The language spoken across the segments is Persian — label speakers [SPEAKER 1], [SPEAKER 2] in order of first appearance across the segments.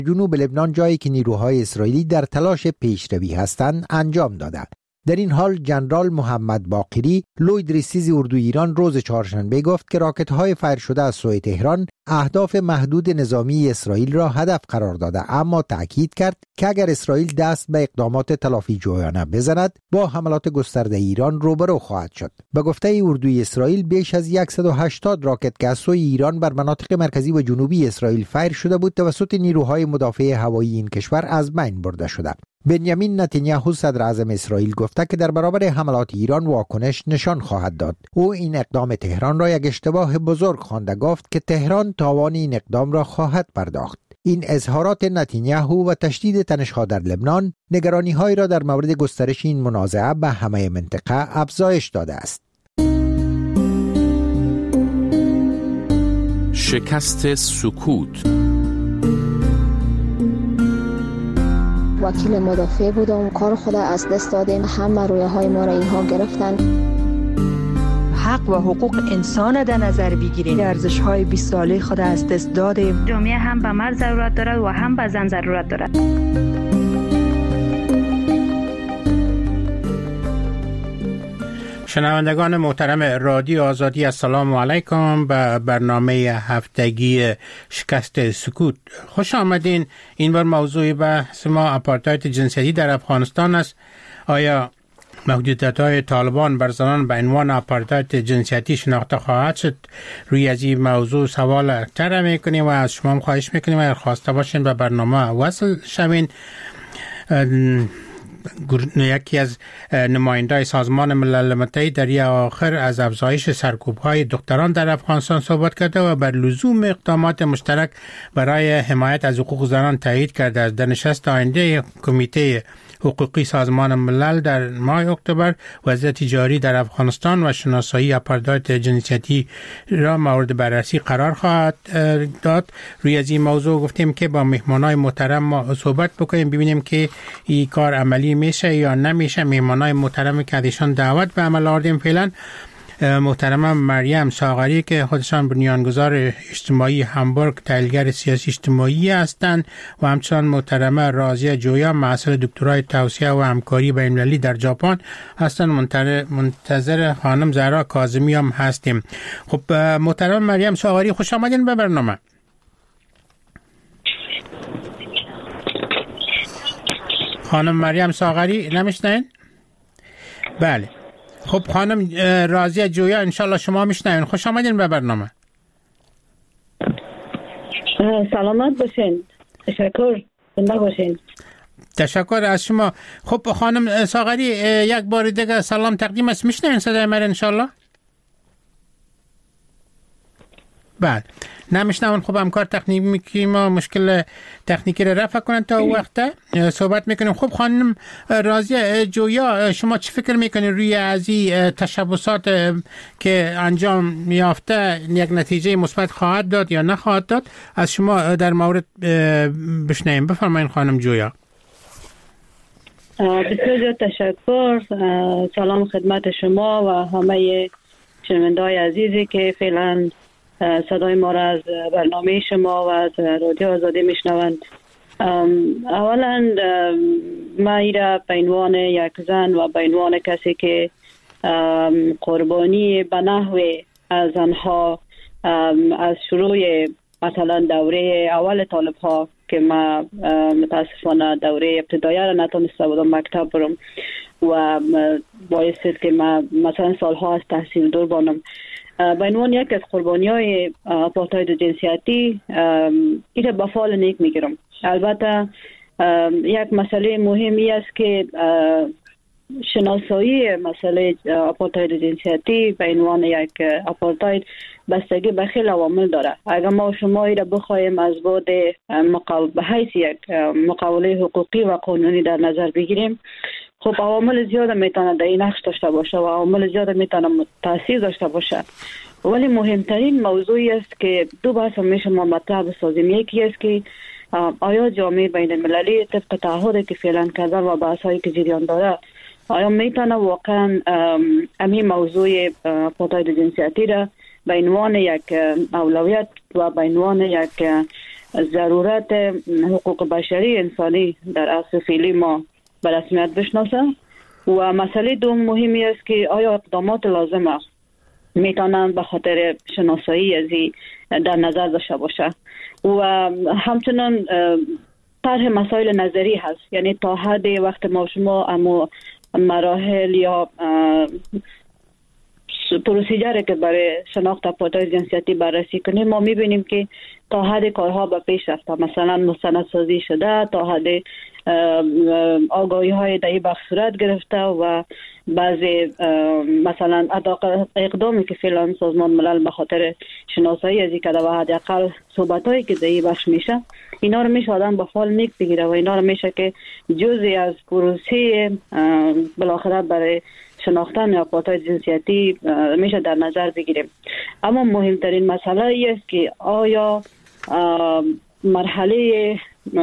[SPEAKER 1] جنوب لبنان، جایی که نیروهای اسرائیلی در تلاش پیشروی هستند، انجام داده. در این حال جنرال محمد باقری، لوی رئیس اردوی ایران، روز چهارشنبه گفت که راکت‌های فایر شده از سوی تهران اهداف محدود نظامی اسرائیل را هدف قرار داده، اما تأکید کرد که اگر اسرائیل دست به اقدامات تلافی جویانه بزند، با حملات گسترده ایران روبرو خواهد شد. به گفته اردوی اسرائیل، بیش از 180 راکت که از سوی ایران بر مناطق مرکزی و جنوبی اسرائیل فایر شده بود توسط نیروهای مدافع هوایی این کشور از بین برده شده. بنیامین نتانیاهو، صدر اعظم اسرائیل، گفته که در برابر حملات ایران واکنش نشان خواهد داد. او این اقدام تهران را یک اشتباه بزرگ خوانده، گفت که تهران تاوان این اقدام را خواهد پرداخت. این اظهارات نتانیاهو و تشدید تنش‌ها در لبنان نگرانی‌هایی را در مورد گسترش این منازعه به همه منطقه افزایش داده است.
[SPEAKER 2] شکست سکوت.
[SPEAKER 3] وکیل مدافع بودم، کار خود از دست دادیم، همه رویاهای ما را اینها گرفتن.
[SPEAKER 4] حق و حقوق انسان در نظر بگیریم، ارزش‌های 20 ساله خود از دست دادیم.
[SPEAKER 5] جامعه هم به مرد ضرورت دارد و هم به زن ضرورت دارد.
[SPEAKER 6] شنوندگان محترم رادیو آزادی، السلام علیکم به برنامه هفتگی شکست سکوت. خوش آمدین. این بار موضوع بحث ما آپارتاید جنسیتی در افغانستان است. آیا محدودیت‌های طالبان بر زنان به عنوان آپارتاید جنسیتی شناخته خواهد شد؟ روی از این موضوع سوال طرح می‌کنیم و از شما خواهش می‌کنیم اگر خواسته باشین به برنامه وصل شوین. یکی از نمایندای سازمان ملل متحد در یک آخر از افزایش سرکوب‌های دختران در افغانستان صحبت کرده و بر لزوم اقدامات مشترک برای حمایت از حقوق زنان تایید کرده است. در نشست آینده کمیته حقوقی سازمان ملل در ماه اکتبر، وضعیت جاری در افغانستان و شناسایی آپارتاید جنسیتی را مورد بررسی قرار خواهد داد. روی از این موضوع گفتیم که با مهمانای محترم ما صحبت بکنیم، ببینیم که این کار عملی میشه یا نمیشه. مهمانای محترم که ازشان دعوت به عمل آوردیم فعلا محترمه مریم ساغری که خودشان بنیانگذار اجتماعی همبورگ، تحلیلگر سیاسی اجتماعی هستند، و همچنان محترمه رازیه جویا، محصل دکترای توسعه و همکاری بین‌المللی در ژاپن هستند. منتظر خانم زهرا کاظمی هم هستیم. خب محترمه مریم ساغری، خوش آمدین به برنامه. خانم مریم ساغری نمیشنین؟ بله. خب خانم رازیه جویا، انشالله شما میشنوین. خوش آمدین به برنامه.
[SPEAKER 7] سلامت باشین. تشکر. زنده باشین.
[SPEAKER 6] تشکر از شما. خب خانم ساغری، یک بار دیگه سلام تقدیم است. میشنوین صدای من انشالله؟ بله. نمیشنون. خب همکار تکنیکی ما مشکل تکنیکی رو رفع کنن تا وقت صحبت میکنیم. خب خانم رازیه جویا، شما چی فکر میکنید روی از این تشبسات که انجام یافته یک نتیجه مثبت خواهد داد یا نخواهد داد؟ از شما در مورد بشنویم. بفرمایید خانم جویا.
[SPEAKER 7] بسیار تشکر. سلام خدمت شما و همه شنونده‌های عزیزی که فعلا صدای ما را از برنامه شما و از رادیو آزادی میشنوند. اولا ما ایرا به عنوان یک زن و به عنوان کسی که قربانی به نحو زنها از شروع مثلا دوره اول طالب ها که ما متاسفانه دوره ابتدایی را نتونسته بودم مکتب برم و باعث که ما مثلا سالها از تحصیل دور بانم. به عنوان یک از قربانی‌های آپارتاید جنسیتی این با فال نیک میگیرم. البته یک مسئله مهمی است که شناسایی مسئله آپارتاید جنسیتی به عنوان یک آپارتاید بستگی به خیلی عوامل داره. اگر ما شما را بخوایم از بعد به حیث یک مقاوله حقوقی و قانونی در نظر بگیریم، خب عوامل زیاد میتونه در این نقش داشته باشه و عوامل زیاد میتونه تاثیر داشته باشه، ولی مهمترین موضوعی است که دو بحث میشه ما مطرح بسازیم. یکی است که آیا جامعه بین المللی طبق تعهدی که فعلا کرده و بحثایی که جریان داره آیا میتونه واقعا همین موضوع آپارتاید جنسیتی را به عنوان یک اولویت و به عنوان یک ضرورت حقوق بشری انسانی در عصر فعلی ما به رسمیت بشناسه. و مسئله دوم مهمی است که آیا اقدامات لازمه میتونن به خاطر شناسایی ازی در نظر داشته باشه و همچنان طرح مسائل نظری هست، یعنی تا حد وقت ما شما اما مراحل یا پروسیجری که برای شناخت اپارتاید جنسیتی بررسی کنیم ما میبینیم که تا حد کارها به پیش رفته، مثلا مستندسازی شده، تا حد آگاهی های در این بخش صورت گرفته و بعضی مثلا اقدامی که فعلا سازمان ملل به خاطر شناسایی از این کده و حداقل صحبت هایی که در این بخش میشه اینا رو میشه آدم به فال نیک بگیره و اینا رو میشه که جزئی از پروسه بالاخره برای شناختن اپارتاید جنسیتی میشه در نظر بگیریم. اما مهمترین مسئله ای است که آیا مرحله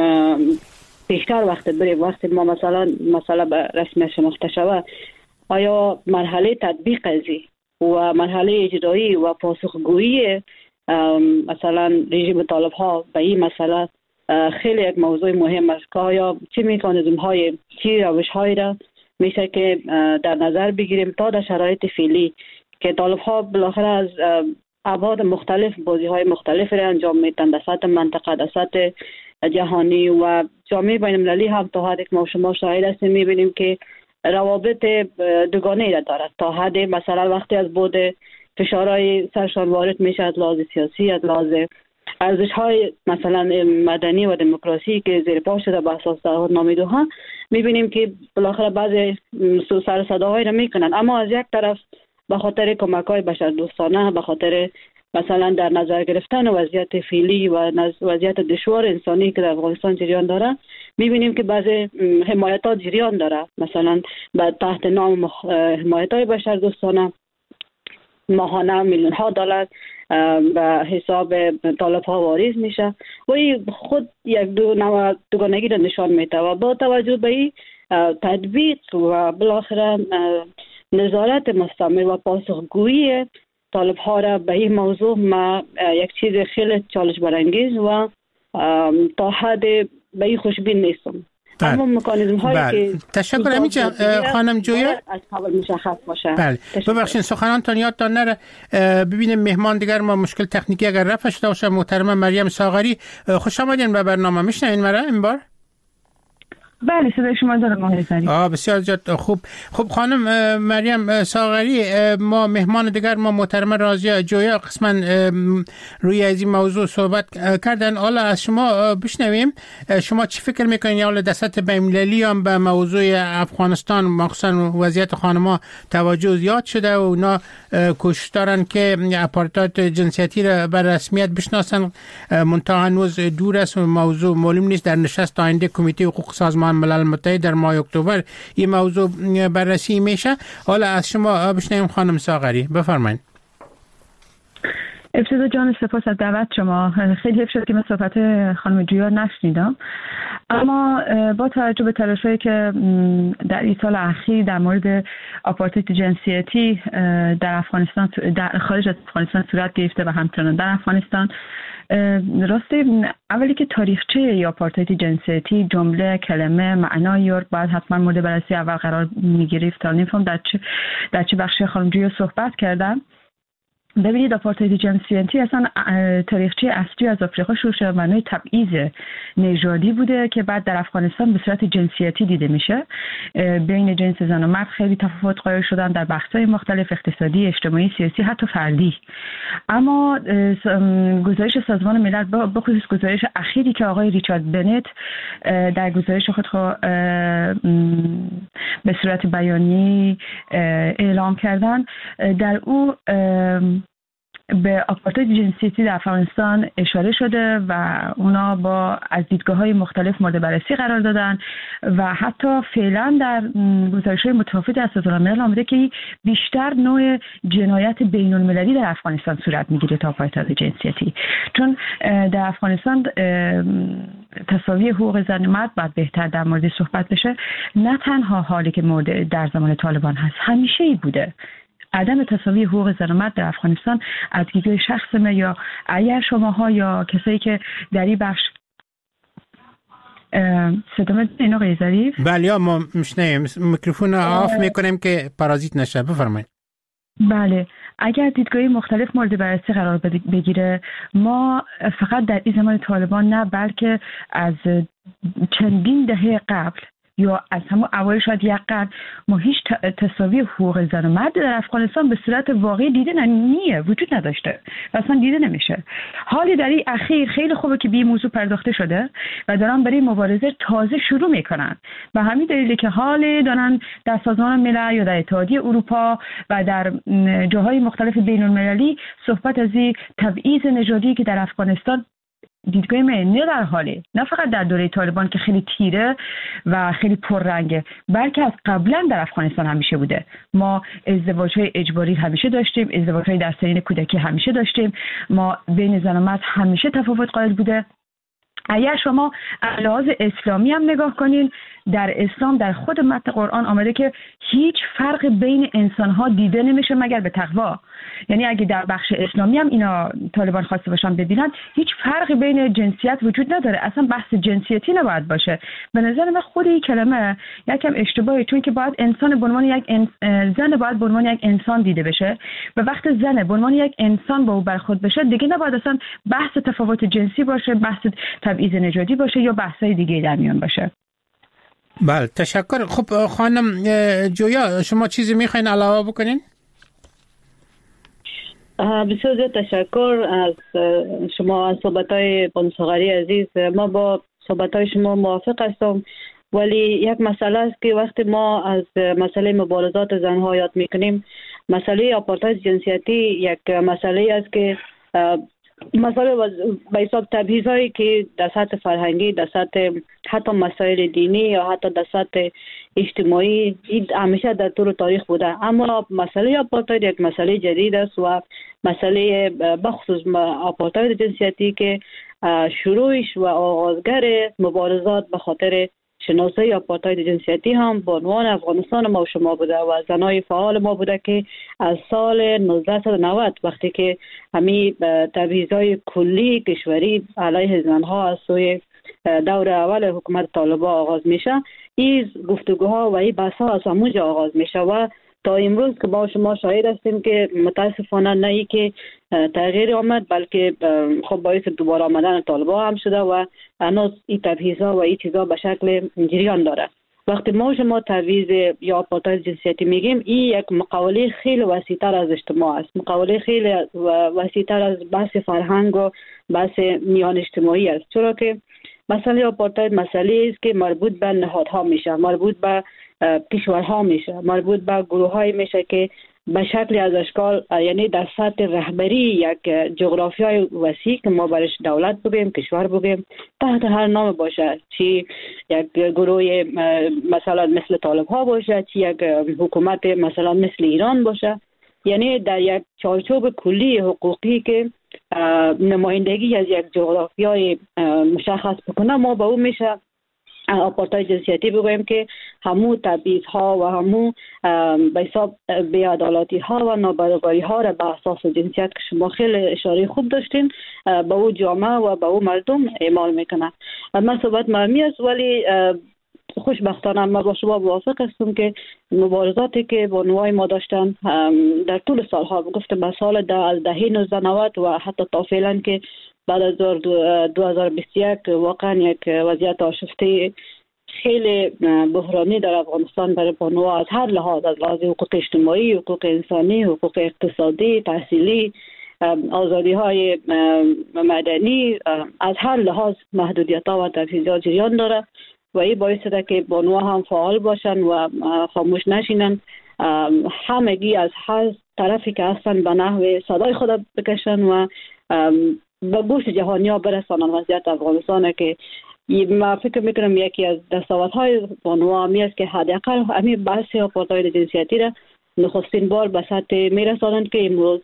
[SPEAKER 7] پیشتر وقت بریم، وقتی ما مثلا به رسمیت شناخته شود، آیا مرحله تطبیق ازی و مرحله اجرایی و پاسخگویی مثلا رژیم طالب ها به این مسئله خیلی یک موضوع مهم است که آیا چه مکانیزم های چه روش هایی را میشه که در نظر بگیریم تا در شرایط فعلی که طالب ها بالاخره از ابعاد مختلف بازی های مختلف را انجام میدن در سطح منطقه، در سطح جهانی و جامعه بین المللی هم تا حدی که ما شما شاهد هستیم میبینیم که روابط دوگانه را دارد. تا حدی مثلا وقتی از بود فشارهای سرشان وارد میشه از لحاظ سیاسی، از لحاظ ارزش های مثلا مدنی و دموکراسی که زیر پا شده به اساس تعهدنامه دوحه، میبینیم که بالاخره بعضی سر صداهایی را میکنن، اما از یک طرف به خاطر کمک‌های بشردوستانه، به خاطر مثلا در نظر گرفتن وضعیت فعلی و وضعیت دشوار انسانی که در افغانستان جریان داره، میبینیم که بعضی حمایتات جریان داره، مثلا تحت نام حمایت‌های بشردوستانه ماهانه میلیون ها دلار به حساب طالب ها واریز میشه و این خود یک دوگانگی را نشان میده و با توجه به این تطبیق و بالاخره نظارت مستمر و پاسخگویی طالب ها را به این موضوع ما یک چیز خیلی چالش برانگیز و تا حد به این خوشبین نیستم. اما مکانیزم هایی که
[SPEAKER 6] تشکر همینجا خانم جویا
[SPEAKER 7] از قبل مشخص باشه.
[SPEAKER 6] بله ببخشید سخنانتان یادتان نره. ببینیم مهمان دیگر ما مشکل تکنیکی اگر رفع شده باشه. محترم مریم ساغری خوش آمدین به برنامه. میشنوین مرا این بار؟
[SPEAKER 8] بله صدای شما دارم آقای سری.
[SPEAKER 6] بسیار خوب. خب خانم مریم ساغری، ما مهمان دیگر ما محترم رازیه جویا قسما روی از این موضوع صحبت کردن. حالا از شما بشنویم شما چی فکر میکنین؟ حالا در سطح بین‌المللی هم به موضوع افغانستان مخصوصا وضعیت خانم‌ها توجه زیاد شده و اونا کوشش دارن که اپارتاید جنسیتی را به رسمیت بشناسن، منتها هنوز دور است و موضوع معلوم نیست. در نشست آینده کمیته حقوق سازمان ملل متحد در ماه اکتبر این موضوع بررسی میشه. حالا از شما بشنویم خانم ساغری، بفرمایید.
[SPEAKER 8] ابتدا جان سپاس از دعوت شما. خیلی حیف شد که من صحبت خانم جویا نشنیدم، اما با توجه به تلاش‌هایی که در این سال اخیر در مورد آپارتاید جنسیتی در افغانستان در خارج از افغانستان صورت گرفته و همچنان در افغانستان، راستی اولی که تاریخچه یا آپارتاید جنسیتی جمله کلمه معنایی رو باید حتما مورد بررسی اول قرار می‌گرفت تا نمی‌فهم در چه بخشی خانم جویا صحبت کردم. ببینید آپارتاید جنسیتی اصلا تاریخچه اصلی از آفریقا شروع شده، معنای تبعیض نژادی بوده که بعد در افغانستان به صورت جنسیتی دیده میشه. بین جنس زن و مرد خیلی تفاوت قائل شدن در بخش‌های مختلف، اقتصادی، اجتماعی، سیاسی، حتی فردی. اما گزارش سازمان ملل به خصوص گزارش اخیری که آقای ریچارد بنت در گزارش خود به صورت بیانیه‌ای اعلام کردن، در او به آپارتاید جنسیتی در افغانستان اشاره شده و اونا با از دیدگاه‌های مختلف مورد بررسی قرار دادن و حتی فعلا در گزارش‌های متفاوت از سازمان ملل آمده که بیشتر نوع جنایت بین‌المللی در افغانستان صورت می‌گیره تا آپارتاید جنسیتی، چون در افغانستان تساوی حقوق زن و مرد باید بهتر در مورد صحبت بشه. نه تنها حالی که مورد در زمان طالبان هست، همیشه ای بوده. عدم تساوی حقوق زن و مرد در افغانستان از دیدگاه شخص من یا اگر شماها یا کسایی که در این بخش صدامت این آقای ظریف؟
[SPEAKER 6] بله ما میشنیم، میکروفون آف میکنیم که پارازیت نشه. بفرمایید.
[SPEAKER 8] بله، اگر دیدگاهی مختلف مورد بررسی قرار بگیره، ما فقط در این زمان طالبان نه بلکه از چندین دهه قبل یا از همون اوایل شاید یک قرن ما هیچ تساوی حقوق زن و مرد در افغانستان به صورت واقعی دیده نیه، وجود نداشته و اصلا دیده نمیشه. حالی در این اخیر خیلی خوبه که به این موضوع پرداخته شده و دارن برای مبارزه تازه شروع میکنن. به همین دلیله که حال دارن در سازمان ملل یا در اتحادیه اروپا و در جاهای مختلف بین المللی صحبت از این تبعیض نژادی که در افغانستان دیدگاه من نه در حاله، نه فقط در دوره طالبان که خیلی تیره و خیلی پررنگه، بلکه از قبلا در افغانستان همیشه بوده. ما ازدواج‌های اجباری همیشه داشتیم، ازدواج‌های در سنین کودکی همیشه داشتیم، ما بین زن و مرد همیشه تفاوت قائل بوده. اگر شما از لحاظ اسلامی هم نگاه کنین، در اسلام در خود متن قرآن آمده که هیچ فرق بین انسان‌ها دیده نمیشه مگر به تقوا. یعنی اگه در بخش اسلامی هم اینا طالبان خواسته باشن ببینن، هیچ فرقی بین جنسیت وجود نداره، اصلا بحث جنسیتی نباید باشه. به نظر من خود این کلمه یکم اشتباهه، چون که باید انسان به عنوان یک زن باید به عنوان یک انسان دیده بشه و وقت زن به عنوان یک انسان با او برخورد بشه، دیگه نباید اصلا بحث تفاوت جنسی باشه، بحث تبعیض نژادی باشه یا بحث‌های دیگه در میان باشه.
[SPEAKER 6] بله تشکر. خب خانم جویا، شما چیزی میخواین علاوه بکنین؟
[SPEAKER 7] بسیار زیاد تشکر از شما، از صحبت‌های بانو ساغری عزیز. ما با صحبت‌های شما موافق هستم، ولی یک مسئله است که وقتی ما از مسئله مبارزات زنها یاد میکنیم، مسئله آپارتاید جنسیتی یک مسئله است که مسئله به حساب تبعیض‌هایی که در سطح فرهنگی، در سطح حتی مسائل دینی یا حتی در سطح اجتماعی همیشه در طول تاریخ بوده. اما مسئله آپارتاید یک مسئله جدید است و مسئله بخصوص آپارتاید جنسیتی که شروعش و آغازگر مبارزات به خاطر شناسایی آپارتاید جنسیتی هم به عنوان افغانستان ما و شما بوده و زنای فعال ما بوده که از سال 1990 وقتی که همین تبعیض‌های کلی کشوری علیه زنها از سوی دور اول حکومت طالبان آغاز میشه، این گفتگوها و این بحث‌ها از همونجا آغاز میشه و تا امروز که با شما شاهد هستیم که متاسفانه نه ای که تغییر آمد، بلکه خب باعث دوباره آمدن طالبان هم شده و هنوز این تبعیض‌ها و این چیزا به شکل جریان داره. وقتی ما شما تبعیض یا آپارتاید جنسیتی میگیم، این یک مقوله خیلی وسیع‌تر از اجتماع است، مقوله خیلی وسیع‌تر از بحث فرهنگ و بحث میان اجتماعی است، چرا که مسئله آپارتاید مسئله است که مربوط به نهادها میشه، مربوط به کشورها میشه، مربوط به گروه‌های میشه که به شکل از اشکال، یعنی در سطح رهبری یک جغرافیای وسیع که ما برش دولت بگیم، کشور بگیم، تحت هر نام باشه، چی یک گروه مثلا مثل طالب ها باشه، چی یک حکومت مثلا مثل ایران باشه، یعنی در یک چارچوب کلی حقوقی که نمایندگی از یک جغرافیای مشخص بکنه، ما به اون میشه آپارتاید جنسیتی بگوییم که همو تبعیض‌ها و همو به حساب بی‌عدالتی ها و نابرابری ها را به اساس جنسیت که شما خیلی اشاره خوب داشتین به او جامعه و به او مردم اعمال میکنه. من صحبت مهمی است، ولی خوشبختانه من با شما موافق هستم که مبارزاتی که بانوای ما داشتن در طول سالها، گفتم از سال دهه 1990 و حتی تا فعلا که بعد از 2021 واقعا یک وضعیت آشفته خیلی بحرانی در افغانستان برای بانوها از هر لحاظ، از لحاظ حقوق اجتماعی، حقوق انسانی، حقوق اقتصادی، تحصیلی، آزادی های مدنی، از هر لحاظ محدودیت ها و تبعیضات جریان داره و این باعث شده که بانوها هم فعال باشن و خاموش نشینن، همگی از هر طرفی که هستن به نحو صدای خود بکشن و به گوش جهانی ها برسانن وضعیت افغانستان که ما فکر میکنم یکی از دستاوردهای بانوها همی است که حداقل همین بحث آپارتاید جنسیتی را نخستین بار به سطح میرسانند که امروز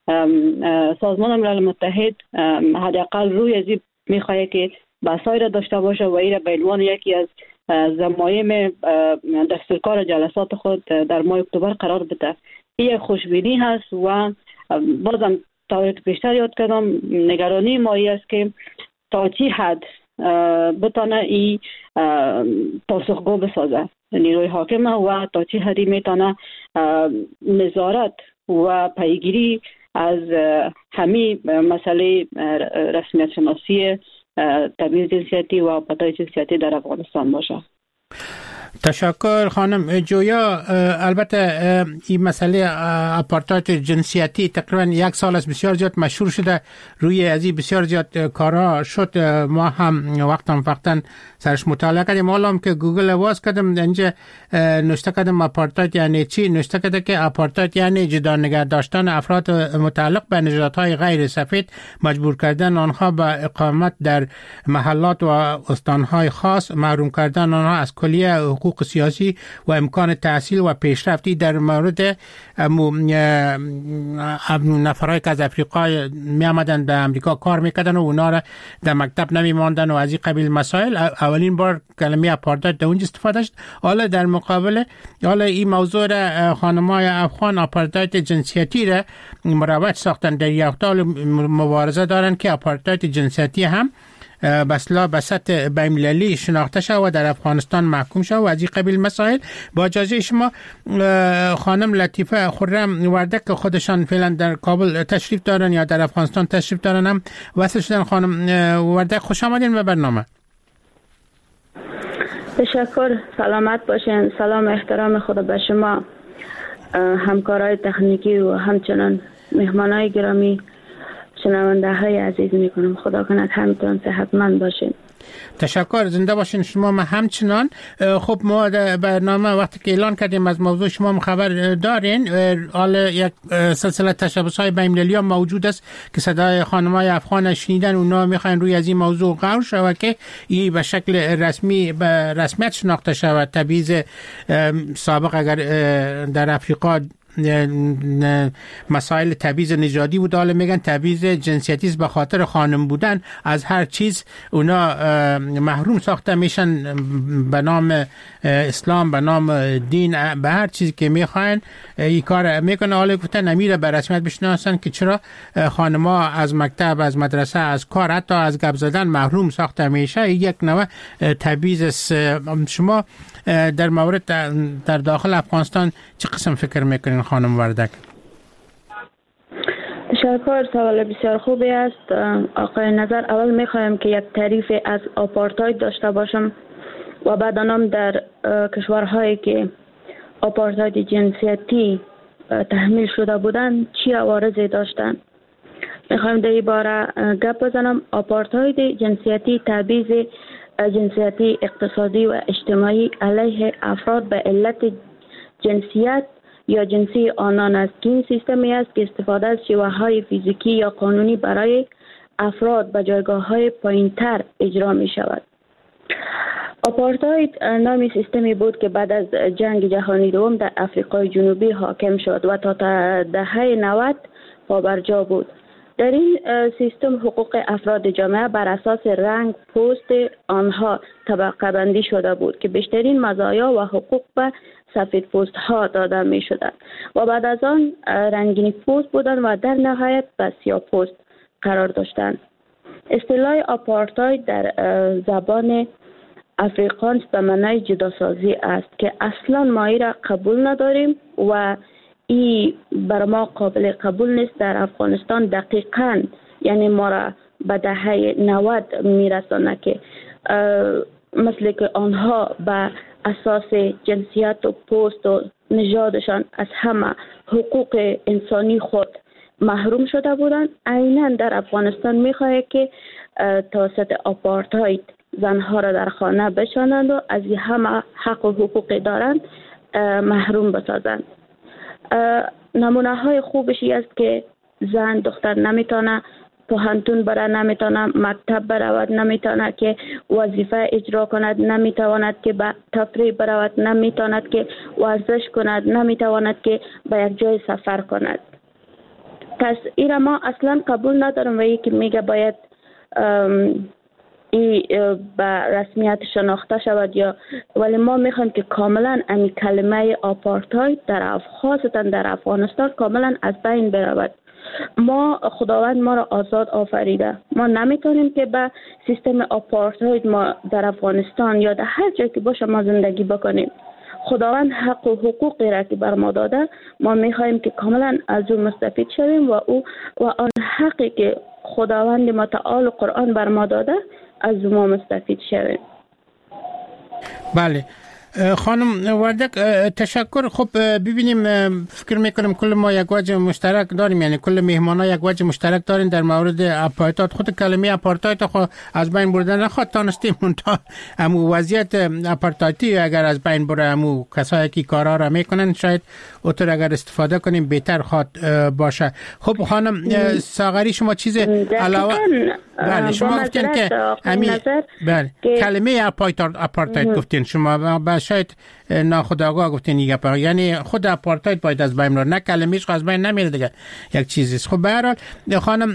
[SPEAKER 7] سازمان ملل متحد حداقل روی از این میخواهد که بحثایی را داشته باشه و این را به عنوان یکی از ضمایم دستورکار جلسات خود در ماه اکتبر قرار بده. یک خوشبینی هست و بازم طوری که بیشتر یاد کردم نگرانی مایی است که تا چی حد بتانه ای پاسخگو بسازه نیروی حاکمه و تا چی حدی میتونه نظارت و پیگیری از همه مسئله رسمیت شناسی تمیز جنسیتی و آپارتاید جنسیتی در افغانستان باشه.
[SPEAKER 6] تشکر خانم جویا. البته این مسئله آپارتاید جنسیتی تقریبا 1 سال است بسیار زیاد مشهور شده، روی ازی بسیار زیاد کارا شد. ما هم وقتا سرش مطالعه کردیم. حالا که گوگل واس کردم اینجا نوشته کردم آپارتاید یعنی چی، نوشته کرده که آپارتاید یعنی جدا نگه داشتن افراد متعلق به نژادهای غیر سفید، مجبور کردن آنها به اقامت در محلات و استانهای خاص، محروم کردن آنها از کلیه حقوق سیاسی و امکان تحصیل و پیشرفتی. در مورد نفرایی که از افریقا می آمدن به امریکا کار میکردن و اونا را در مکتب نمی ماندن و از این قبیل مسائل، اولین بار کلمه آپارتاید در اونجا استفاده شد. حالا در مقابل این موضوع را خانمای افغان آپارتاید جنسیتی را مروج ساختن، در یک حال مبارزه دارن که آپارتاید جنسیتی هم بسلا به سطح بین‌المللی شناخته شد و در افغانستان محکوم شد و از این قبیل مسائل. با اجازه شما خانم لطیفه خرم وردک که خودشان فعلا در کابل تشریف دارن یا در افغانستان تشریف دارن هم وصل شدن. خانم وردک خوش آمدین به برنامه.
[SPEAKER 9] تشکر، سلامت باشین. سلام احترام خدا به شما، همکارای تکنیکی و همچنان مهمانای گرامی، شنونده های عزیز میکنم. خدا کند همتون صحتمند باشین.
[SPEAKER 6] تشکر، زنده باشین شما. ما همچنان. خب ما در برنامه وقتی که اعلان کردیم از موضوع شما خبر دارین. حالا یک سلسله تشبس‌های بین‌المللی موجود است که صدای خانم‌های افغان شنیدن، اونا میخواین روی از این موضوع غور شود که این به شکل رسمی به رسمیت شناخته شود. تبعیض سابق اگر در افریقا مسائل تبعیض نژادی بود، حالا میگن تبعیض جنسیتی است، به خاطر خانم بودن از هر چیز اونا محروم ساخته میشن، به نام اسلام، به نام دین، به هر چیزی که میخواین این کار میکنه. حالا گفتن نمیره به رسمیت بشناسن که چرا خانم‌ها از مکتب، از مدرسه، از کار، حتی از گپ زدن محروم ساخته میشه. یک نوع تبعیض است. شما در مورد در داخل افغانستان چه قسم فکر میکنین خانم وردک؟
[SPEAKER 9] تشکر، سوال بسیار خوبی است آقای نظر. اول میخوایم که یک تعریف از آپارتاید داشته باشم و بعد آنم در کشورهایی که آپارتاید جنسیتی تحمیل شده بودند چی عوارضی داشتند. میخوایم در این باره گپ بزنم. آپارتاید جنسیتی تبعیض جنسیتی اقتصادی و اجتماعی علیه افراد به علت جنسیت یا جنسی آنان است که این سیستمی است که استفاده از شیوه‌های فیزیکی یا قانونی برای افراد به جایگاه‌های پایین‌تر اجرا می شود. آپارتاید نامی سیستمی بود که بعد از جنگ جهانی دوم در آفریقای جنوبی حاکم شد و تا دهه 90 پابرجا بود. در این سیستم حقوق افراد جامعه بر اساس رنگ پوست آنها طبقه بندی شده بود که بیشترین مزایا و حقوق به سفید پوست ها داده می شدند و بعد از آن رنگین پوست بودند و در نهایت به سیاه پوست قرار داشتند. اصطلاح آپارتاید در زبان افریقانس به معنای جداسازی است که اصلا ما ای را قبول نداریم و ای بر ما قابل قبول نیست. در افغانستان دقیقاً یعنی ما را به دهه 90 میرسانه که مثل که آنها به اساس جنسیت و پوست و نژادشان از همه حقوق انسانی خود محروم شده بودند، عیناً در افغانستان میخواهد که توسط آپارتاید زنها را در خانه بشانند و از همه حق و حقوق دارند محروم بسازند. نمونه های خوبشی است که زن دختر نمیتونه پوهنتون بره، نمیتونه مکتب برود، نمیتونه که وظیفه اجرا کند، نمیتواند که به تفریح برود، نمیتواند که ورزش کند، نمیتواند که به یک جای سفر کند. پس این ما اصلا قبول ندارم و یکی میگه باید ای به رسمیت شناخته شود یا، ولی ما میخوایم که کاملا این کلمه آپارتاید خاصتا در افغانستان کاملا از بین برود. خداوند ما را آزاد آفریده، ما نمیتونیم که به سیستم آپارتاید ما در افغانستان یا در هر جایی که باشه ما زندگی بکنیم. خداوند حق و حقوقی را که بر ما داده، ما میخوایم که کاملا از او مستفید شویم و آن حقی که خداوند متعال قرآن بر ما داده از ما مستفید شویم.
[SPEAKER 6] بله خانم وردک، تشکر. خب ببینیم، فکر میکنم کل ما یک وجه مشترک داریم، یعنی کل مهمانا یک وجه مشترک داریم در مورد آپارتاید. خود کلمه آپارتاید خو از بین بردن نخواد تانستیم، تا امو وضعیت آپارتایدی اگر از بین بره، امو کسایی که کارا را میکنن شاید اوتر اگر استفاده کنیم بهتر خواد باشه. خب خانم ساغری، شما چیز علاوه؟ بله شما گفتین که بله کلمه آپارتاید گفتین شما، شاید ناخودآگاه گفتین یعنی خود آپارتاید باید از بین بره، نه کلمه‌اش از بین نمیره دیگه، یک چیزیست. خب به هر حال خانم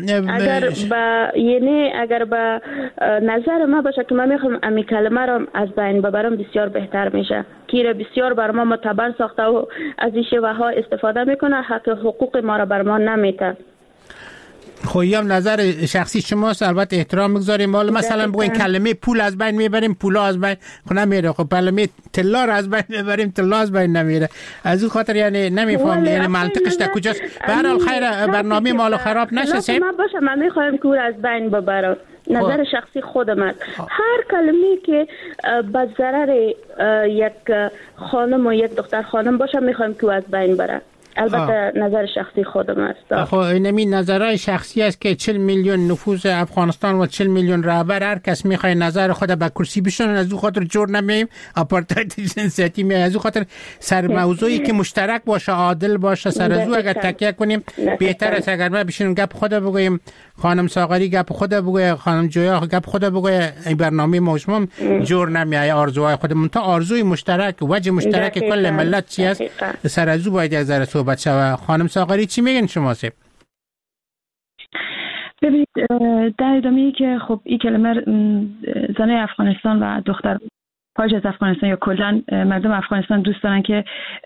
[SPEAKER 9] اگر به نظر ما باشه که من میخوام امی کلمه رو از بین ببرم بسیار بهتر میشه، که بسیار بر ما معتبر ساخته و از این شیوه ها استفاده میکنه، حق حقوق ما رو بر ما نمیده.
[SPEAKER 6] خب هم نظر شخصی شماست، البته احترام میگذاریم. حالا مثلا بگوین کلمه پول از بین میبریم، پولا از بین نمیره. خب کلمه طلا رو از بین میبریم، طلا از بین نمیره. از اون خاطر یعنی نمیفهم یعنی منطقش در کجاست. به هر حال خیر، برنامه مال خراب نشه.
[SPEAKER 9] من باشه، من میخوایم که از بین ببرم. نظر شخصی خودم است. هر کلمه‌ای که به ضرر یک خانم و یک دختر خانم باشه میخوایم که از بین بره. البته نظر شخصی خودم است.
[SPEAKER 6] خب این نظرهای شخصی است که 40 میلیون نفوذ افغانستان و 40 میلیون رهبر هر کس میخواد نظر خود به کرسی بشونن، از اون خاطر جور نمیم آپارتاید جنسیتی می، از اون خاطر سر موضوعی که مشترک باشه، عادل باشه، سر از اون اگر تکیه کنیم بهتر است. اگر ما بشینیم گپ خود بگوییم، خانم ساغری گپ خود بگویه، خانم جویا گپ خود بگویه، این برنامه موشمم جور نمیای. آرزوهای خودمون تا آرزوی مشترک، وجه مشترک کل ملت چی است، سر از اون باید از ذره صحبت شود. خانم ساغری چی میگن شما؟
[SPEAKER 8] ببینید، در ادامه‌ای که خب این کلمه زنای افغانستان و دختر خارج از افغانستان یا کلا مردم افغانستان دوست دارن که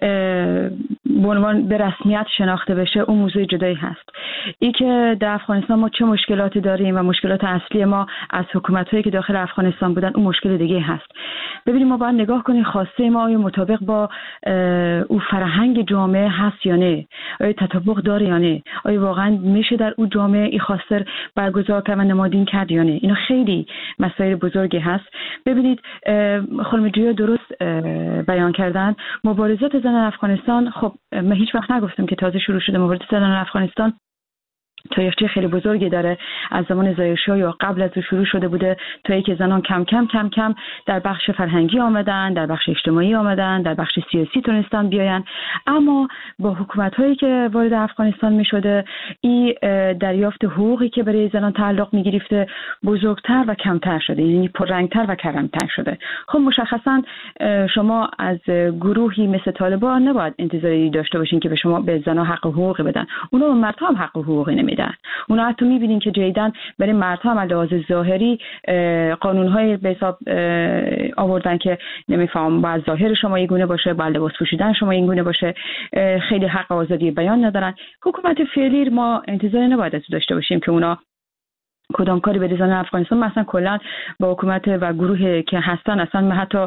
[SPEAKER 8] به عنوان به رسمیت شناخته بشه، اون موضوع جدایی هست. این که در افغانستان ما چه مشکلاتی داریم و مشکلات اصلی ما از حکومت‌هایی که داخل افغانستان بودن، اون مشکل دیگه هست. ببینید ما باید نگاه کنیم خواسته ما آیا مطابق با او فرهنگ جامعه هست یا نه، آیا تطابق داره یا نه، آیا واقعا میشه در اون جامعه این خواسته برگزار کردن نمادین کرد یا نه. اینا خیلی مسائل بزرگی هست. ببینید خانم جویا درست بیان کردن، مبارزات زنان افغانستان، خب من هیچ وقت نگفتم که تازه شروع شده. مبارزات زنان افغانستان تاریخچه خیلی بزرگی داره، از زمان ظاهرشاه یا قبل از او شروع شده بوده، تا اینکه زنان کم کم در بخش فرهنگی آمدن، در بخش اجتماعی آمدن، در بخش سیاسی تونستن بیاین. اما با حکومت‌هایی که وارد افغانستان می‌شده، این دریافت حقوقی که برای زنان تعلق می‌گرفته بزرگتر و کمتر شده، یعنی پررنگتر و کمتر شده. خب مشخصاً شما از گروهی مثل طالبان نباید انتظاری داشته باشین که به شما به زنان حق حقوقی بدن. اونا به مردها هم حق حقوقی نمیدن. اونا حتی می‌بینین که جدیداً برای مردها هم لحاظ ظاهری قانون‌های به حساب آوردن که نمی‌فهم باید ظاهر شما یک گونه باشه، باید لباس پوشیدن شما یک گونه باشه، خیلی حق آزادی بیان ندارن. حکومت فعلی ما انتظار نباید از داشته باشیم که اونا کدام کاری به زنان افغانستان، مثلا کلا با حکومت و گروهی که هستن اصلا من حتی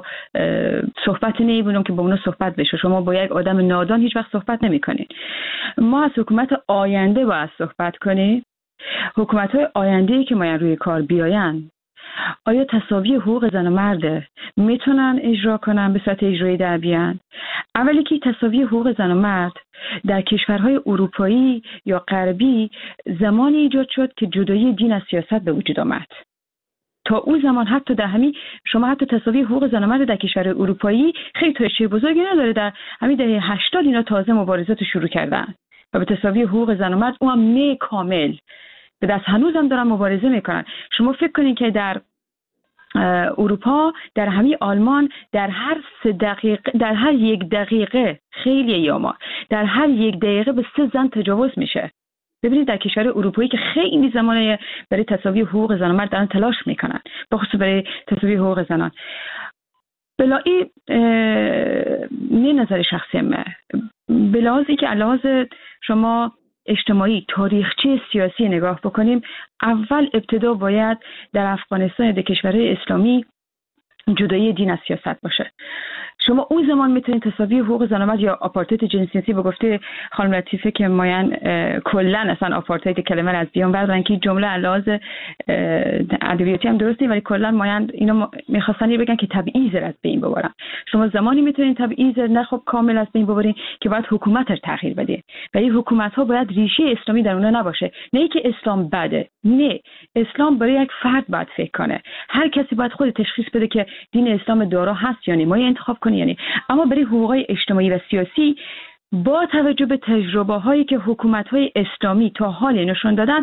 [SPEAKER 8] صحبت نمی‌بینم که با اونا صحبت بشه. شما با یک آدم نادان هیچ وقت صحبت نمی‌کنید. ما از حکومت آینده باید صحبت کنیم. حکومت‌های آینده‌ای که ما روی کار بیاین، آیا تساوی حقوق زن و مرد میتونن اجرا کنن، به صورت اجرایی در بیان؟ اولی که تساوی حقوق زن و مرد در کشورهای اروپایی یا غربی زمانی ایجاد شد که جدایی دین از سیاست به وجود آمد. تا اون زمان حتی در همین شما حتی تساوی حقوق زن و مرد در کشور اروپایی خیلی تاریخچه بزرگی نداره. در همین دهه 80 اینا تازه مبارزات شروع کردن و به تساوی حقوق زن و مرد اونم کامل به دست هنوزم دارن مبارزه میکنن. شما فکر کنین که در اروپا، در همین آلمان، در هر 3 دقیقه، در هر 1 دقیقه، خیلی یاما، در هر 1 دقیقه به 3 زن تجاوز میشه. ببینید در کشور اروپایی که خیلی زمانه برای تساوی حقوق زن و مرد دارن تلاش میکنن، بخصوص برای تساوی حقوق زنان. بلایی نه نظر شخصی من، بلازی که علاوه شما اجتماعی تاریخچه سیاسی نگاه بکنیم، اول ابتدا باید در افغانستان در کشورهای اسلامی جدایی دین از سیاست باشه. شما اون زمان میتونید تساوی حقوق زن و مرد یا آپارتاید جنسیتی به گفته خانم لطیفه که ماین کلا اصلا آپارتاید کلمه از بیان بردارن که جمله علاوه ادبیاتی هم درسته، ولی کلا ماین اینا میخواستن بگن که تبعیض از بین ببرن. شما زمانی میتونید تبعیض نه خب کامل از بین ببرین که باید حکومت رو تغییر بده و این حکومت ها باید ریشه اسلامی در اونها نباشه. نه اینکه اسلام بده، نه، اسلام برای یک فرد باید فکر کنه. هر کسی باید خود تشخیص بده که دین اسلام دارا هست یا نه، ما انتخاب کنی یعنی. اما برای حقوقهای اجتماعی و سیاسی با توجه به تجربه هایی که حکومت های اسلامی تا حال نشون دادن،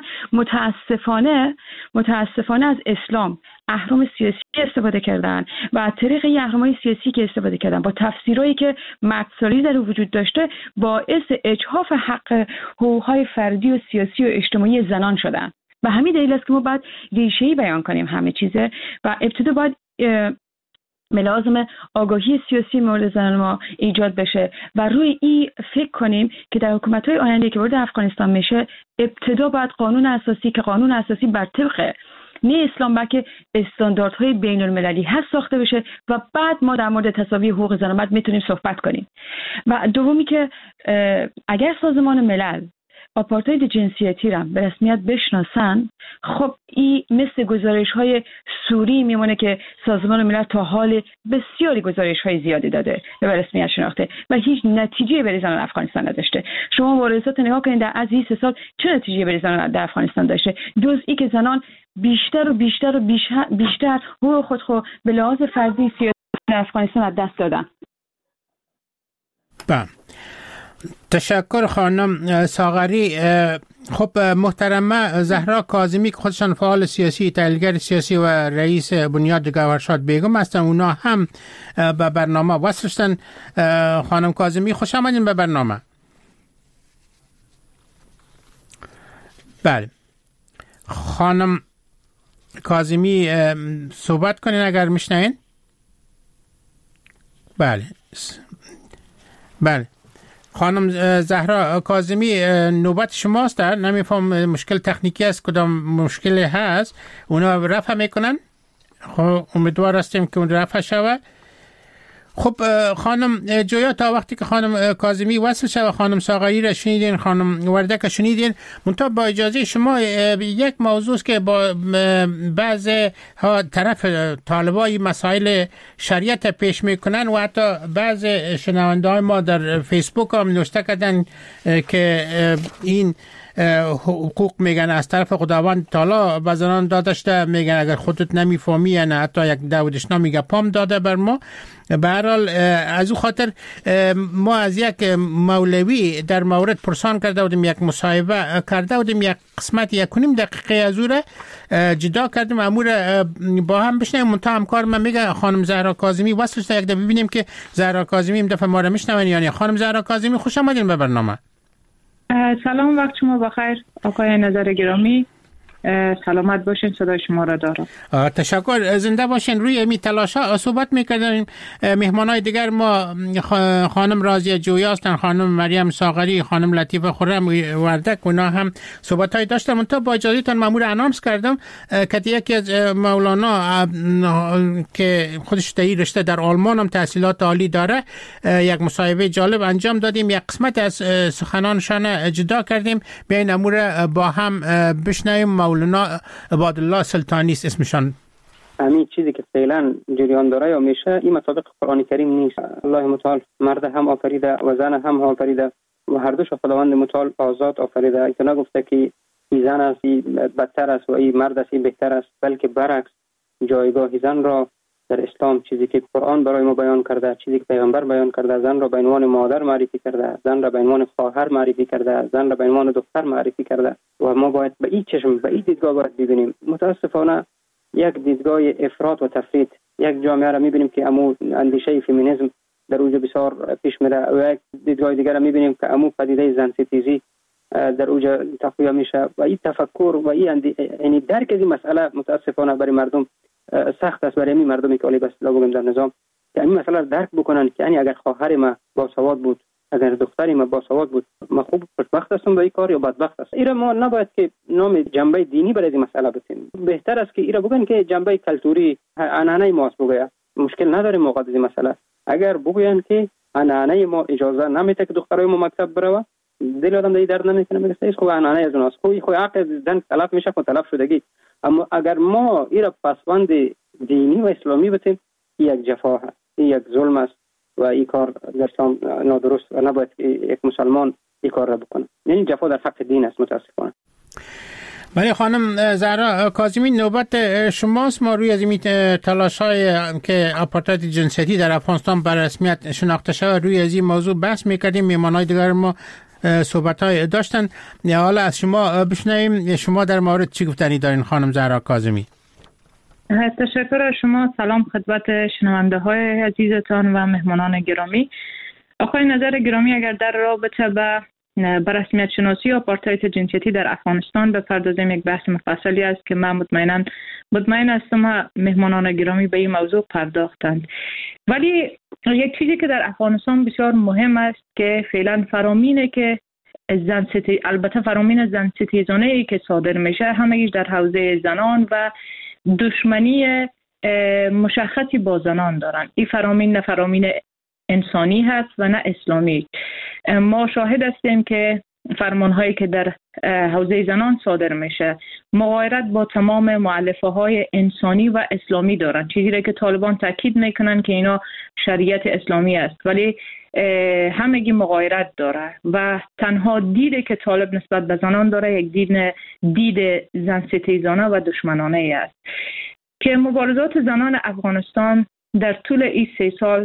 [SPEAKER 8] متاسفانه از اسلام اهرم سیاسی استفاده کردن و از طریق این اهرم‌های سیاسی که استفاده کردن با تفسیرهایی که مردسالاری در وجود داشته باعث اجحاف حق حقوقهای فردی و سیاسی و اجتماعی زنان شدن. و همین دلیل است که ما باید ریشه‌ای بیان کنیم همه چیزه و ابتدا باید ملازم آگاهی سیاسی مورد زنان ما ایجاد بشه و روی این فکر کنیم که در حکومت‌های آینده که وارد افغانستان میشه، ابتدا باید قانون اساسی که قانون اساسی بر طبق نه اسلام بلکه استانداردهای بین المللی هست ساخته بشه و بعد ما در مورد تساوی حقوق زن و مرد میتونیم صحبت کنیم. و دومی که اگر سازمان ملل آپارتاید جنسیتی را به رسمیت بشناسن، خب این مثل گزارش‌های سوری میمونه که سازمان ملل تا حال بسیاری گزارش‌های زیادی داده و به رسمیت شناخته و هیچ نتیجه برای زنان افغانستان نداشته. شما مبارزات نگاه کنید در از این 3 سال چه نتیجه برای زنان در افغانستان داشته؟ جز این که زنان بیشتر و بیشتر حقوق خود به لحاظ فردی سیاسی در افغانستان از دست دادن.
[SPEAKER 6] تشکر خانم ساغری. خب محترمه زهرا کاظمی که خودشان فعال سیاسی، تحلیلگر سیاسی و رئیس بنیاد گوهرشاد بیگم هستن، اونا هم به برنامه وصل شدن. خانم کاظمی خوش آمدین به برنامه. بله خانم کاظمی صحبت کنین اگر میشنین. بله خانم زهرا کاظمی نوبت شماست. نمیفهم مشکل تکنیکی است، کدام مشکل هست، اونا رفع میکنن. خب امیدوار هستیم که اون رفع شود. خب خانم جویا، تا وقتی که خانم کاظمی وصل شد و خانم ساغری را شنیدین، خانم وردک شنیدین، منتها با اجازه شما یک موضوع است که با بعض ها طرف طالبای مسائل شریعت پیش میکنن و حتی بعض شنونده های ما در فیسبوک هم نوشته کردن که این حقوق میگن از طرف خداوند تعالی به زنان داده شده، میگن اگر خودت نمیفهمی یعنی حتی یک داودشنا میگه پام داده بر ما. به هر حال از او خاطر ما از یک مولوی در مورد پرسان کرده بودیم، یک مصاحبه کرده بودیم، یک قسمت 1.5 دقیقه از او را جدا کردیم، امور با هم بشنیم. منتها همکار من میگه خانم زهرا کاظمی وصل شده، یک دفعه ببینیم که زهرا کاظمی این دفعه ما را میشنون یا نه. خانم زهرا کاظمی خوش آمدین به برنامه.
[SPEAKER 10] سلام، وقت شما بخیر آقای نظر گرامی. سلامت باشین، صدای شما را دارم.
[SPEAKER 6] تشکر، زنده باشین. روی می تلاشا صحبت میکردیم. مهمانای دیگر ما خانم راضیه جویا هستن، خانم مریم ساغری، خانم لطیفه خرم وردک، اونا هم صحبتای داشتن. من تا با اجازهتون مامور انانس کردم که یکی از مولانا که خودش در رشته در آلمان هم تحصیلات عالی داره، یک مصاحبه جالب انجام دادیم، یک قسمت از سخنانشان جدا کردیم، بیاین امور با هم بشنویم. مولانا عبادالله سلطانی است اسمشان.
[SPEAKER 11] همین چیزی که فعلا جریان داره یا میشه این مطابق قرآن کریم نیست. الله متعال مرد هم آفریده و زن هم آفریده و هر دوش خداوند متعال آزاد آفریده. اینا نگفته که این زن است بدتر است و این مرد است بهتر است، بلکه برعکس جایگاه زن را در اسلام، چیزی که قرآن برای ما بیان کرده، چیزی که پیغمبر بیان کرده، زن را به عنوان مادر معرفی کرده، زن را به عنوان خواهر معرفی کرده، زن را به عنوان دختر معرفی کرده و ما باید به این چشم، به این دیدگاه باید ببینیم. متاسفانه یک دیدگاه افراط و تفرید، یک جامعه را میبینیم که امو اندیشه فمینیسم در اوج بسیار پیش میره و یک دیدگاه دیگر را میبینیم که امو پدیده زن ستیزی در اوجا تقویه میشه و این تفکر و این یعنی درک از این مسئله متاسفانه برای مردم سخت است. برای این مردمی که علی بسلا بگم در نظام که این مسئله درک بکنن که یعنی اگر خواهر ما باسواد بود، اگر دختری ما باسواد بود، ما خوب خوشبخت هستم با این کار یا بدبخت است. ایرا ما نباید که نام جنبه دینی برای این مسئله بتیم. بهتر است که ایرا بگن که جنبه کلتوری عنعنه ما است بگه. مشکل نداره موقع از این مسئله. اگر بگوین که عنعنه ما اجازه نمیده که دخترای ما مکتب بره، دل آدم دیگه درد نمیکنه، میگه سیس خوب عنعنه از اوناست، خو حق زن تلف میشه، خو تلف شدگی. اما اگر ما ایرا پسوند دینی و اسلامی بتیم، یک جفا هست، یک ظلم است و این کار در اسلام نادرست و نباید یک مسلمان این کار را بکنه. یعنی جفا در حق دین است متاسفانه.
[SPEAKER 6] بله خانم زهرا کاظمی، نوبت شماست. ما روی از این تلاش‌های که آپارتاید جنسیتی در افغانستان به رسمیت شناخته شود روی از این موضوع بحث می‌کردیم. میهمان‌های دیگر ما صحبت‌های داشتن. حالا از شما بشنویم شما در مورد چی گفتنی دارین خانم زهرا کاظمی؟
[SPEAKER 10] تشکر از شما. سلام خدمت شنونده‌های عزیزتان و مهمانان گرامی. آقای نظر گرامی، اگر در رابطه به رسمیت شناسی آپارتاید جنسیتی در افغانستان بپردازیم، یک بحث مفصلی است که من مطمئن هستم مهمانان گرامی به این موضوع پرداختند. ولی یک چیزی که در افغانستان بسیار مهم است که فعلا فرامینه که فرامین زن ستیزانه‌ای که صادر میشه همگیش در حوزه زنان و دشمنی مشخصی با زنان دارن. این فرامین نه فرامین انسانی هست و نه اسلامی. ما شاهد هستیم که فرمانهایی که در حوزه زنان صادر میشه مغایرت با تمام مؤلفه های انسانی و اسلامی دارن، چیزی را که طالبان تاکید میکنن که اینا شریعت اسلامی است، ولی همگی مغایرت داره و تنها دیده که طالب نسبت به زنان داره یک دید زن ستیزانه و دشمنانه است که مبارزات زنان افغانستان در طول این 3 سال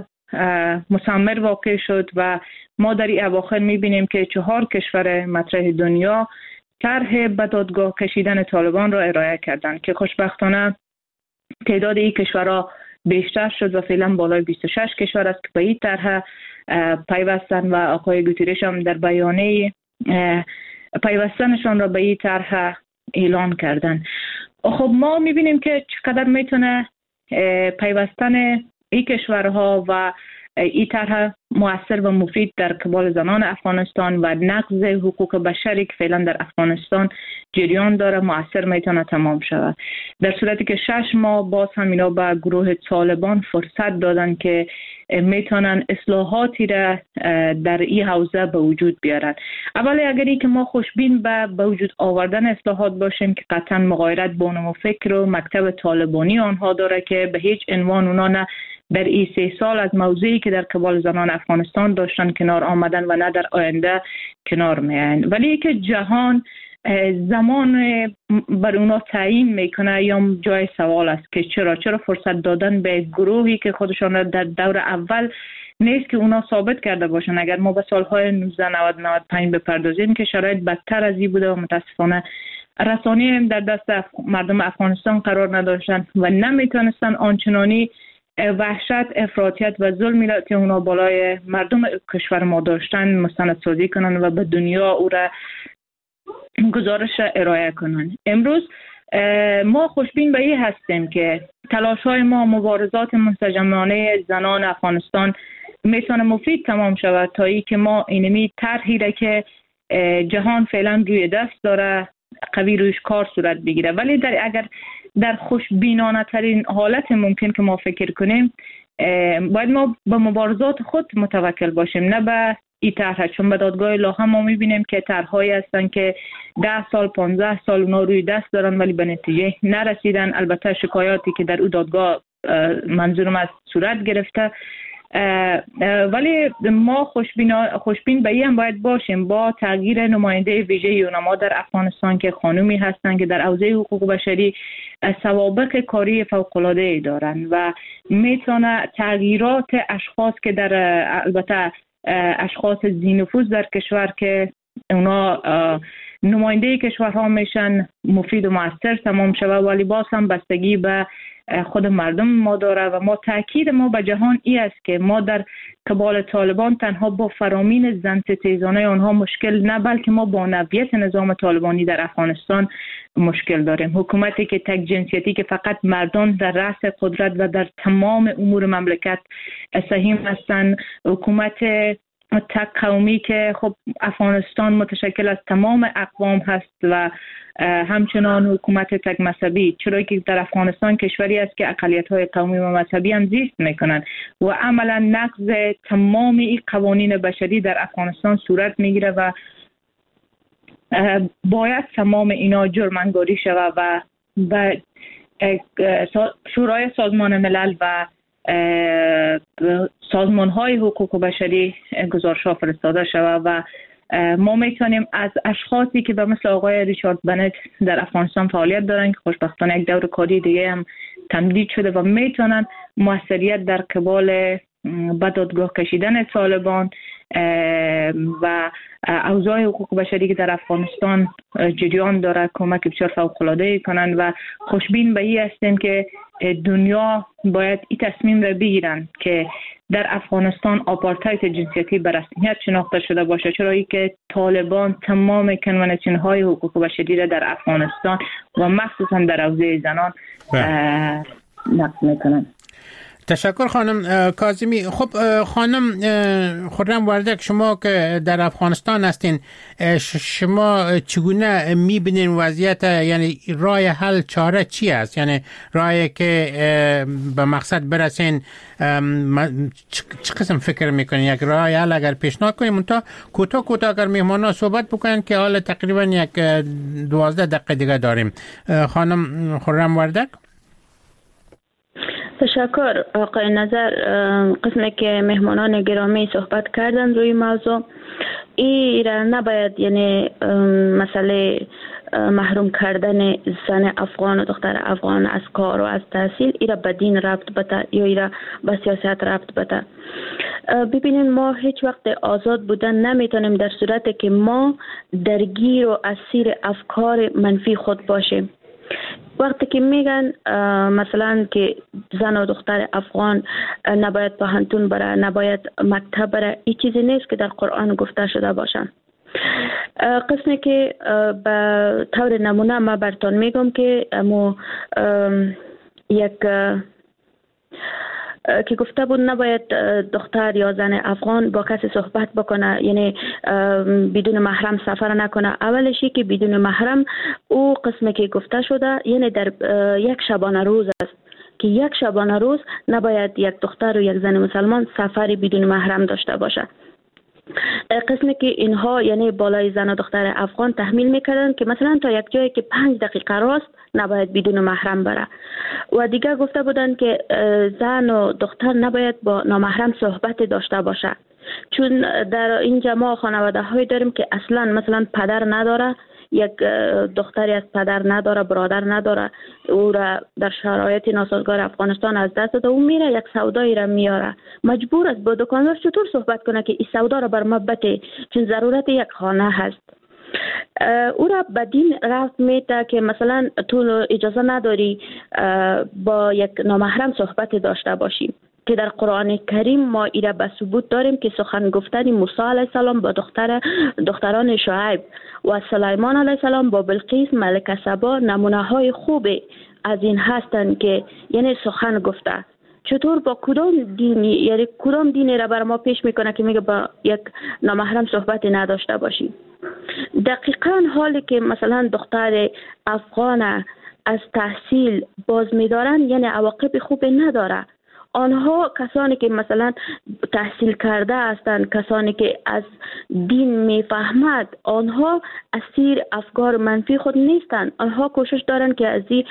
[SPEAKER 10] مثمر واقع شد و ما در این اواخر میبینیم که 4 کشور مطرح دنیا طرح به دادگاه کشیدن طالبان را ارائه کردند که خوشبختانه تعداد این کشورها بیشتر شد و فعلا بالای 26 کشور است که به این طرح پیوستن و آقای گوتریش هم در بیانیه پیوستنشان را به این طرح اعلان کردن. خب ما میبینیم که چقدر میتونه پیوستن این کشورها و این طرح مؤثر و مفید در قبال زنان افغانستان و نقض حقوق بشری که فعلا در افغانستان جریان داره مؤثر میتونه تمام شود. در صورتی که 6 ماه باز هم اینا به گروه طالبان فرصت دادن که میتونن اصلاحاتی را در این حوزه به وجود بیارن. اولی اگری که ما خوشبین به وجود آوردن اصلاحات باشیم که قطعا مغایرت با نمو فکر و مکتب طالبانی آنها داره که به هیچ عنوان اونا نه در این 3 سال از موضوعی که در قبال زنان افغانستان داشتن کنار آمدن و نه در آینده کنار میایند. ولی که جهان زمان بر اونا تعیین میکنه یا جای سوال است که چرا فرصت دادن به گروهی که خودشان در دور اول نیست که اونا ثابت کرده باشن. اگر ما به سالهای 1995 بپردازیم که شرایط بدتر از این بوده و متاسفانه رسانه در دست مردم افغانستان قرار نداشتن و نمیتونستن آنچنانی وحشت، افراطیت و ظلمی که اونا بالای مردم کشور ما داشتن مستندسازی کنن و به دنیا او را گزارش ارائه کنن. امروز ما خوشبین به این هستیم که تلاش‌های ما مبارزات منسجمانه زنان افغانستان میتونه مفید تمام شود تا ای که ما اینمی طرحی را که جهان فعلا روی دست داره قوی رویش کار صورت بگیره. ولی اگر در خوشبینانه ترین حالت ممکن که ما فکر کنیم باید ما به مبارزات خود متوکل باشیم نه به این طرح، چون به دادگاه لاهم ما میبینیم که طرح‌هایی هستن که 10 سال 15 سال اونا روی دست دارن ولی به نتیجه نرسیدن. البته شکایاتی که در اون دادگاه منظورم از صورت گرفته، ولی ما خوشبین به این باید باشیم با تغییر نماینده ویژه یونما در افغانستان که خانومی هستند که در حوزه حقوق بشری سوابق کاری فوق‌العاده دارن و میتونه تغییرات اشخاص که در البته اشخاص ذی نفوذ در کشور که اونا نماینده کشورها میشن مفید و مؤثر تمام شود، ولی باز هم بستگی به خود مردم ما داره و ما تاکید ما به جهان ای است که ما در قبال طالبان تنها با فرامین زن ستیزانه آنها مشکل نه، بلکه ما با نوعیت نظام طالبانی در افغانستان مشکل داریم. حکومتی که تک جنسیتی که فقط مردان در رأس قدرت و در تمام امور مملکت سهیم هستند، حکومت تک قومی که خب افغانستان متشکل از تمام اقوام هست و همچنان حکومت تک مذهبی، چرا که در افغانستان کشوری است که اقلیت‌های قومی و مذهبی هم زیست میکنند و عملا نقض تمام این قوانین بشری در افغانستان صورت میگیره و باید تمام اینا جرم انگاری شود و شورای سازمان ملل و سازمان‌های حقوق بشری گزارش‌ها فرستاده شود و ما میتونیم از اشخاصی که به مثل آقای ریچارد بنت در افغانستان فعالیت دارن که خوشبختانه یک دور کاری دیگه هم تمدید شده و میتونن موثریت در قبال به دادگاه کشیدن طالبان و اوضاع حقوق بشری که در افغانستان جریان داره کمک بسیار فوق‌العاده کنند و خوشبین به این هستیم که دنیا باید این تصمیم را بگیرن که در افغانستان آپارتاید جنسیتی به رسمیت شناخته شده باشه، چرا که طالبان تمام کنوانسیون‌های حقوق بشری را در افغانستان و مخصوصا در حوزه زنان نقض میکنن.
[SPEAKER 6] تشکر خانم کاظمی. خب خانم خرم وردک، شما که در افغانستان هستین، شما چگونه میبینین وضعیت؟ یعنی راه حل چاره چی است؟ یعنی راهی که به مقصد برسین چه قسم فکر میکنین؟ یک راه حل اگر پیشنهاد کنیم منتها کوتاه اگر مهمانا صحبت بکنن که حالا تقریبا یک 12 دقیقه دیگه داریم. خانم خرم وردک.
[SPEAKER 9] تشکر آقای نظر. قسمی که مهمانان گرامی صحبت کردن روی موضوع را نباید، یعنی مسئله محروم کردن زن افغان و دختر افغان از کار و از تحصیل را به دین ربط بده یا را به سیاست ربط بده. ببینین ما هیچ وقت آزاد بودن نمیتونیم در صورتی که ما درگیر و اسیر افکار منفی خود باشیم. وقتی که میگن مثلا که زن و دختر افغان نباید پوهنتون بره، نباید مکتب بره، این چیزی نیست که در قرآن گفته شده باشن. قسمی که به طور نمونه ما براتون میگم که یک که گفته بود نباید دختر یا زن افغان با کسی صحبت بکنه، یعنی بدون محرم سفر نکنه. اولشی که بدون محرم او قسمی که گفته شده یعنی در یک شبانه روز است که یک شبانه روز نباید یک دختر و یک زن مسلمان سفری بدون محرم داشته باشه. قسمی که اینها یعنی بالای زن و دختر افغان تحمیل میکردن که مثلا تا یک جایی که 5 دقیقه راست نباید بدون محرم بره و دیگه گفته بودن که زن و دختر نباید با نامحرم صحبت داشته باشه، چون در اینجا ما خانواده های داریم که اصلا مثلا پدر نداره، یک دختری از پدر نداره، برادر نداره، او را در شرایط ناسازگار افغانستان از دست داده، او میره یک سودایی را میاره، مجبور است با دکاندار چطور صحبت کنه که این سودا را بر ما بده، چون ضرورت یک خانه هست. او را به دین رفت میده که مثلا تو اجازه نداری با یک نامحرم صحبت داشته باشی، که در قرآن کریم ما ایره به ثبوت داریم که سخن گفتن موسی علیه السلام با دختران شعیب و سلیمان علیه السلام با بلقیس ملکه سبا نمونه های خوب از این هستند که یعنی سخن گفته. چطور با کدام دینی، یعنی کدام دینی را بر ما پیش میکنه که میگه با یک نامحرم صحبت نداشته باشی؟ دقیقاً حالی که مثلا دختر افغان از تحصیل باز میدارن یعنی عواقب خوب نداره. آنها کسانی که مثلا تحصیل کرده هستند، کسانی که از دین میفهمد، آنها اسیر افکار منفی خود نیستند. آنها کوشش دارند که از این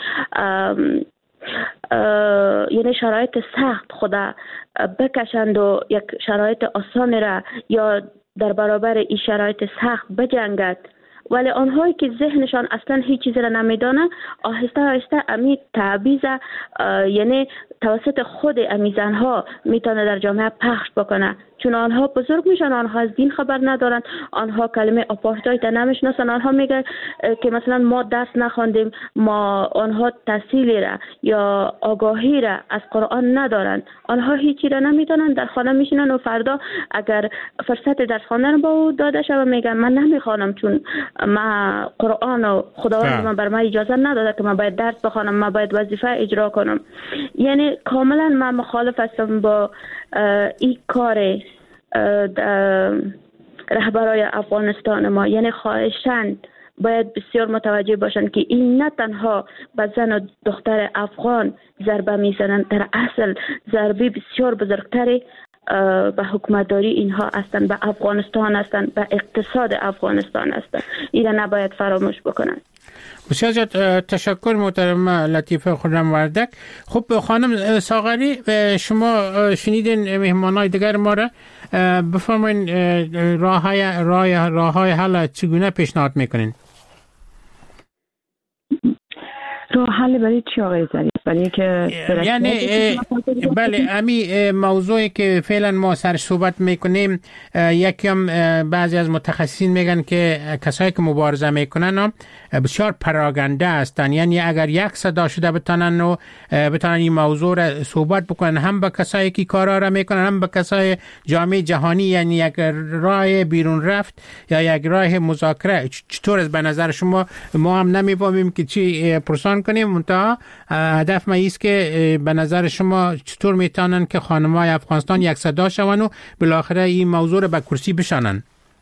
[SPEAKER 9] یعنی شرایط سخت خدا بکشند و یک شرایط آسان را یا در برابر این شرایط سخت بجنگد. ولی آنهایی که ذهنشان اصلا هیچ چیزی را نمیدانه آهسته آهسته امی تعبیز یعنی توسط خود امی زنها میتونه در جامعه پخش بکنه، چون آنها بزرگ میشن، آنها از دین خبر ندارن، آنها کلمه آپارتاید نمیشناسن، آنها میگن که مثلا ما درس نخواندیم، ما آنها تحصیلی را یا آگاهی را از قرآن ندارن، آنها هیچی را نمیدونن، در خانه میشینن و فردا اگر فرصت درس خواندن با او داده شود میگن من نمیخوانم چون من قرآن و خداوند من بر من اجازه نداده که من باید درس بخوانم، من باید وظیفه اجرا کنم. یعنی کاملا من مخالف هستم با این کار رهبرای افغانستان ما. یعنی خواهشاً باید بسیار متوجه باشند که این نه تنها به زن و دختر افغان ضربه میزنند، در اصل ضربه بسیار بزرگتری به حکومتداری اینها هستند، به افغانستان هستند، به اقتصاد افغانستان هستند. این نباید فراموش بکنند.
[SPEAKER 6] بسیار زیاد تشکر محترم لطیفه خرم وردک. خب خانم ساغری، شما شنیدین مهمانای دیگر ما را، بفرمایید راه‌های حل چگونه پیشنهاد میکنین؟
[SPEAKER 8] راه حل برای چی آقای ظریف؟ برای که
[SPEAKER 6] یعنی بله امی موضوعی که فعلا ما سر صحبت میکنیم، یکم بعضی از متخصصین میگن که کسایی که مبارزه میکنن بسیار پراگنده هستن، یعنی اگر یک صدا شده بتونن این موضوع را صحبت بکنن، هم با کسایی که کارا را میکنن هم با کسای جامعه جهانی، یعنی یک راه بیرون رفت یا یک راه مذاکره. چطور است به نظر شما؟ ما هم نمیفهمیم که چی پرسان کنیم، منتها هدف ما ایست که به نظر شما چطور میتونن که خانم‌های افغانستان یک صدا شون و بالاخره این موضوع رو به کرسی بشانن؟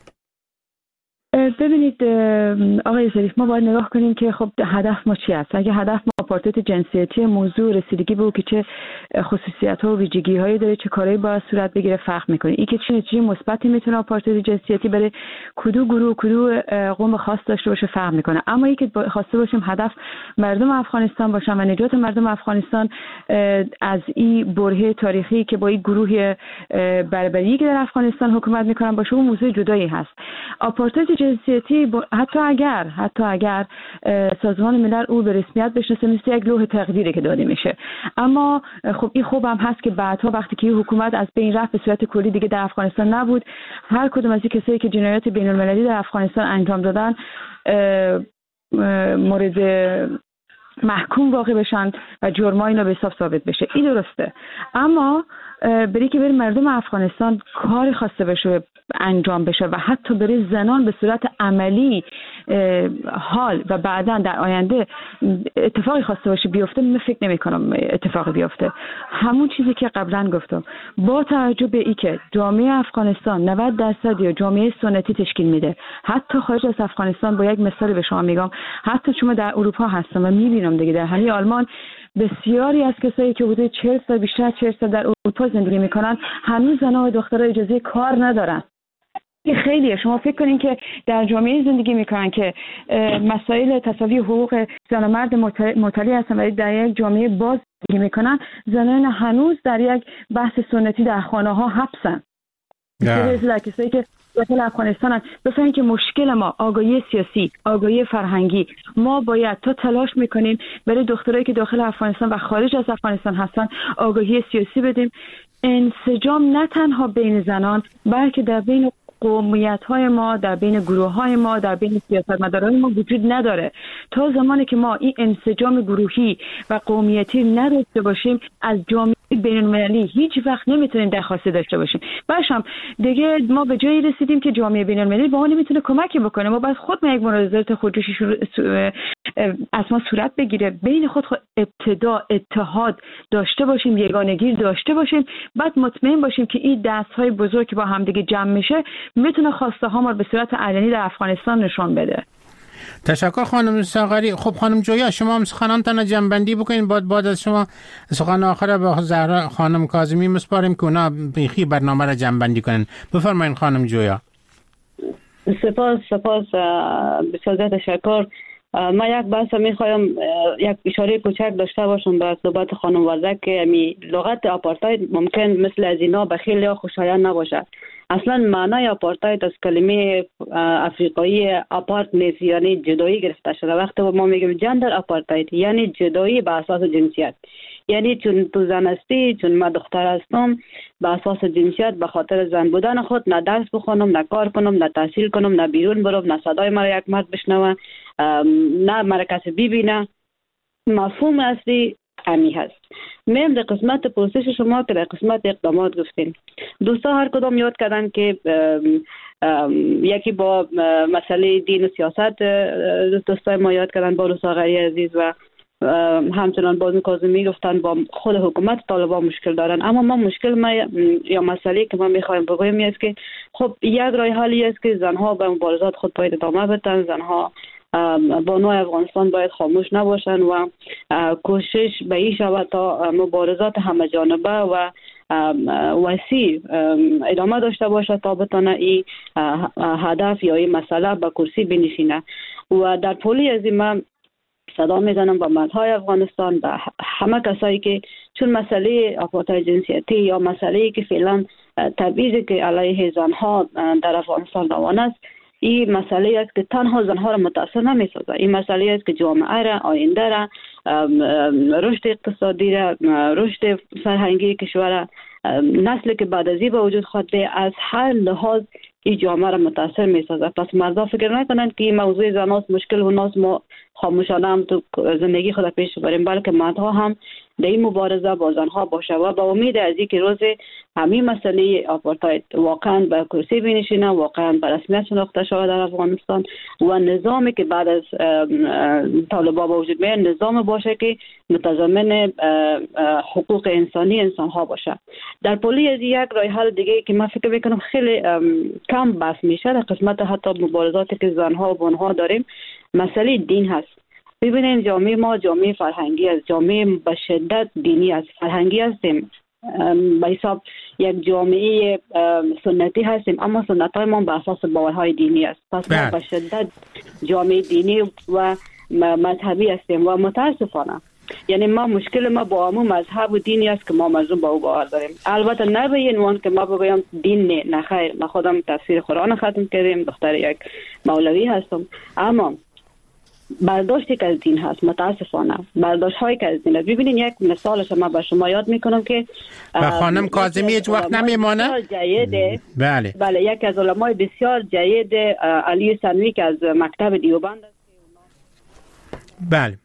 [SPEAKER 8] ببینید آقای ظریف، ما باید نگاه کنیم که خب هدف ما چی است. اگه هدف ما آپارتاید جنسیتی موضوع رسیدگی به که چه خصوصیت‌ها و ویژگی‌هایی داره، چه کارهایی باید صورت بگیره فرق می‌کنه. این که چه نتیجه مثبتی میتونه آپارتاید جنسیتی برای کدو گروه کدو قوم خاص داشته باشه فرق می‌کنه. اما اینکه خواسته باشیم هدف مردم افغانستان باشن و نجات مردم افغانستان از این برهه تاریخی که با این گروه بربری که در افغانستان حکومت می‌کنن باشه، اون موضوع جدایی هست. آپارتاید جنسیتی حتی اگر سازمان ملل او به رسمیت بشناسه مثل یک لوح تقدیری که داده میشه، اما خب این خوب هم هست که بعدها وقتی که حکومت از بین رفت به صورت کلی دیگه در افغانستان نبود، هر کدوم از این کسایی که جنایات بین المللی در افغانستان انجام دادن مورد محکوم واقع بشن و جرمای اینا به حساب ثابت بشه. این درسته، اما برای که مردم افغانستان کاری خواسته بشه انجام بشه و حتی برای زنان به صورت عملی حال و بعداً در آینده اتفاقی خواسته باشه بیفته، من فکر نمی کنم اتفاقی بیفته. همون چیزی که قبلا گفتم، با توجه به ای که جامعه افغانستان 90% یا جامعه سنتی تشکیل میده، حتی خارج از افغانستان، با یک مثال به شما میگم، حتی چون در اروپا هستم و میبینم دیگه در همین آلمان بسیاری از کسایی که حدود 40 سال بیشتر 40 سال در اروپا زندگی میکنن هنوز زنان و دخترها اجازه کار ندارن. خیلیه. شما فکر کنین که در جامعه زندگی میکنن که مسائل تساوی حقوق زن و مرد مطلع هستن ولی در یک جامعه باز زندگی میکنن، زنان هنوز در یک بحث سنتی در خانه ها حبسن. در کسایی که داخل افغانستان بفهمین که مشکل ما آگاهی سیاسی، آگاهی فرهنگی. ما باید تا تلاش میکنیم برای دخترایی که داخل افغانستان و خارج از افغانستان هستن آگاهی سیاسی بدیم. انسجام نه تنها بین زنان بلکه در بین قومیت‌های ما، در بین گروه‌های ما، در بین سیاستمداران ما وجود نداره. تا زمانی که ما این انسجام گروهی و قومیتی نداشته باشیم، از جامعه بین‌المللی هیچ وقت نمیتونیم درخواست داشته باشیم. باشم دیگه ما به جایی رسیدیم که جامعه بین‌المللی با ما نمیتونه کمکی بکنه. ما باید خود یک مناظرات خودجوشی از ما صورت بگیره، بین خود ابتدا اتحاد داشته باشیم، یگانگی داشته باشیم، بعد مطمئن باشیم که این دست‌های بزرگ که با هم دیگه جمع میشه میتونه خواسته ها ما به صورت علنی در افغانستان نشون بده.
[SPEAKER 6] تشکر خانم ساغری. خب خانم جویا، شما هم سخنانتان جنبندی بکنین، بعد از شما سخن آخر به زهرا خانم کاظمی مسپاریم که اونا بیخی برنامه را جنبندی کنن. بفرمایید خانم جویا.
[SPEAKER 7] سپاس بسیار تشکر. ما یک بحث میخوایم یک اشاره کوچک داشته باشم به صحبت خانم وردک که لغت آپارتاید ممکن مثل از اینا به خیلی خوشایند نباشه. اصلا معنای آپارتاید از کلمه افریقایی آپارت نیست، یعنی جدایی گرفته شده. وقتی ما میگیم جندر آپارتاید یعنی جدایی به اساس جنسیت، یعنی چون تو زن هستی، چون من دختر هستم، به اساس جنسیت به خاطر زن بودن خود نه درس بخونم، نه کار کنم، نه تحصیل کنم، نه بیرون برم، نه صدای مرا یک مرد بشنوه، نه مرا کسی ببینه. مفهوم اصلی همی هست. میم در قسمت پرسش شما که در قسمت اقدامات گفتین، دوستا هر کدام یاد کردن که یکی با مسئله دین و سیاست دوستای ما یاد کردن، با رساغری عزیز و همچنان بازم کاظمی گفتن با خود حکومت طالبان مشکل دارن. اما ما مشکل ما یا مسئله که ما میخوایم بگویم است که خب یک راه حلی است که زنها به مبارزات خود باید ادامه بدن، زنها بانوی افغانستان باید خاموش نباشن و کوشش به این شود تا مبارزات همه جانبه و وسیع ادامه داشته باشه تا بتونه این هدف یا این مسئله به کرسی بنشینه. و در پولی از این من صدا میزنم با مردهای افغانستان، به همه کسایی که چون مسئله آپارتاید جنسیتی یا مسئله که فعلا تبعیضی که علیه زنها در افغانستان روان است، این مسئله است که تنها زنها را متاثر نمی‌سازه. این مسئله است که جامعه را، آینده را، رشد اقتصادی را، رشد فرهنگی کشور، نسلی که بعد از این به وجود خواهد از هر لحاظ این جامعه را متاثر می‌سازه. پس مردا فکر نکنند که این موضوع زناست مشکل و ناس ما خاموشانه هم تو زندگی خود پیش بریم، بلکه مردها هم در این مبارزه با زنها باشه و با امید از اینکه روز همین مسئله آپارتاید واقعا به کرسی بنشینه، واقعا به رسمیت شناخته شود در افغانستان و نظامی که بعد از طالبان با وجود میاد نظام باشه که متضمن حقوق انسانی انسانها باشه. در پولی از یک راه حل دیگه که من فکر میکنم خیلی کم بحث میشه در قسمت حتی مبارزاتی که زنها و بانوها داریم، مسئله دین هست. ببینین جامعه ما جامعه فرهنگی است، جامعه به شدت دینی است، فرهنگی هستیم، به حساب یک جامعه سنتی هستیم، اما سنت های ما به اساس باورهای دینی است. پس ما به شدت جامعه دینی و مذهبی هستیم و متاسفانه یعنی ما مشکل ما با همون مذهب و دینی است که ما مظلوم با او باور داریم. البته نه به این عنوان که ما بگویم دین نه خیر، ما خودم تفسیر قرآن ختم کردیم، دختر یک مولوی هستم، اما برداشتی که از دین هست متاسفانه برداشت هایی که از دین هست. ببینین یک مثالش من به شما یاد میکنم که
[SPEAKER 6] خانم کاظمی هیچ وقت نمیمانه. بله
[SPEAKER 7] یکی از علمای بسیار جید علی ثانوی که از مکتب دیوبند است،
[SPEAKER 6] بله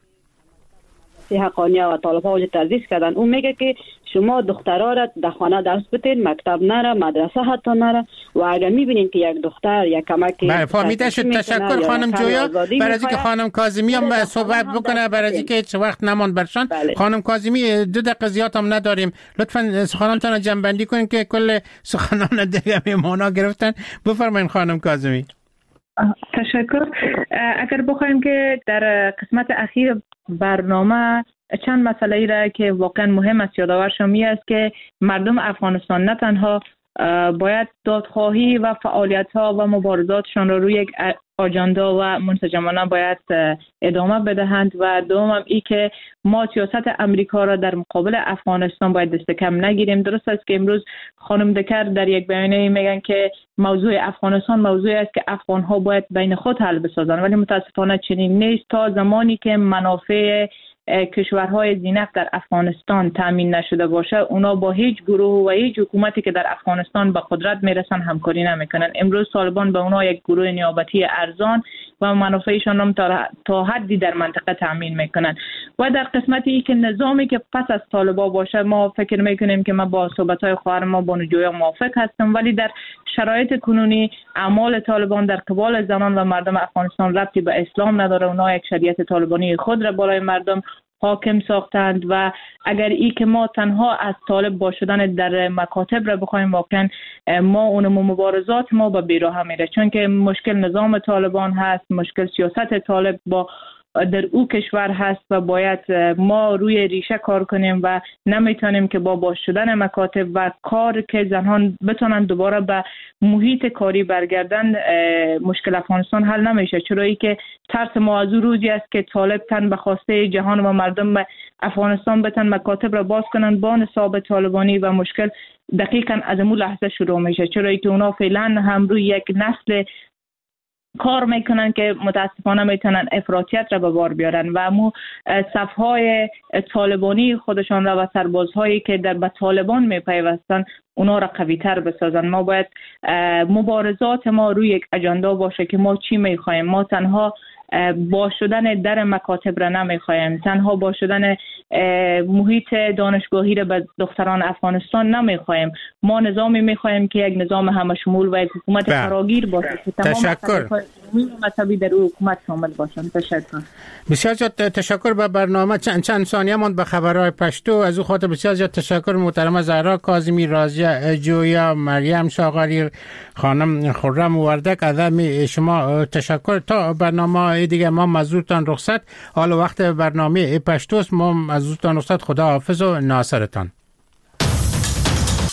[SPEAKER 7] حقانیه و طالب‌ها وجود تدریس کردن، اون میگه که شما دخترها را در خانه درس بدین، مکتب نره، مدرسه حتی نره و اگر میبینین که یک دختر یک کمکی
[SPEAKER 6] بله فهمیده شد. تشکر خانم جویا برای اینکه خانم کاظمی هم صحبت بکنه، برای اینکه هیچ وقت نماند برشان. خانم کاظمی 2 دقیقه زیاد هم نداریم، لطفاً سخنانتان جنبندی کنین که کل سخنان دیگه میمونا گرفتن. بفرمایید خانم کاظمی.
[SPEAKER 10] تشکر. اگر بخوایم که در قسمت اخیر برنامه چند مسئله را که واقعا مهم است یادآور شم است که مردم افغانستان نه تنها باید دادخواهی و فعالیت‌ها و مبارزاتشان را روی یک آجنده و منسجمانه باید ادامه بدهند و دوم ای که ما سیاست امریکا را در مقابل افغانستان باید دست کم نگیریم. درست است که امروز خانم دکر در یک بیانیه میگن که موضوع افغانستان موضوعی است که افغان‌ها باید بین خود حل بسازند، ولی متاسفانه چنین نیست. تا زمانی که منافع کشورهای زینف در افغانستان تامین نشده باشه، اونا با هیچ گروه و هیچ حکومتی که در افغانستان به قدرت میرسن همکاری نمیکنن. امروز طالبان به اونا یک گروه نیابتی ارزان و منافعشان هم تا حدی در منطقه تامین میکنن. و در قسمتی که نظامی که پس از طالبان باشه، ما فکر میکنیم که ما با صحبت‌های خواهر ما بانو جویا موافق هستم، ولی در شرایط کنونی اعمال طالبان در قبال زنان و مردم افغانستان ربطی به اسلام نداره. اونا یک شریعت طالبانی خود را بالای مردم حاکم ساختند و اگر ای که ما تنها از طالب با شدن در مکاتب را بخوایم، واقعا ما اون مبارزات ما به بیراه میره، چون که مشکل نظام طالبان هست، مشکل سیاست طالب با در او کشور هست و باید ما روی ریشه کار کنیم و نمیتونیم که با شدن مکاتب و کار که زنان بتونن دوباره به محیط کاری برگردن مشکل افغانستان حل نمیشه. چرایی که ترس ما از روزی است که طالب تن به خواسته جهان و مردم افغانستان بتن مکاتب را باز کنن با نصاب طالبانی و مشکل دقیقاً از اون لحظه شروع میشه، چرایی که اونا فعلا هم روی یک نسل کار میکنن که متاسفانه میتونن افراطیت را به بار بیارن و مو صفهای طالبانی خودشان را و سربازهایی که به طالبان میپیوستن اونا را قوی تر بسازن. ما باید مبارزات ما روی یک اجندا باشه که ما چی میخوایم. ما تنها با شدن در مکاتب را نمیخوایم، تنها با شدن محیط دانشگاهی را به دختران افغانستان نمیخوایم. ما نظامی میخوایم که یک نظام همه شمول و یک حکومت فراگیر باشه که تمام مذهبی در او حکومت شامل باشن. تشکر.
[SPEAKER 6] بسیار زیاد تشکر. به برنامه چند ثانیه ماند به خبرهای پشتو. از او خاطر بسیار زیاد تشکر محترمه زهرا کاظمی، راضیه جویا، مریم شاغری، خانم خرم وردک. از شما تشکر. تا برنامه دیگه ما مزورتان رخصت. حالا وقت برنامه پشتوست. ما مزورتان رخصت. خدا حافظ و ناصرتان.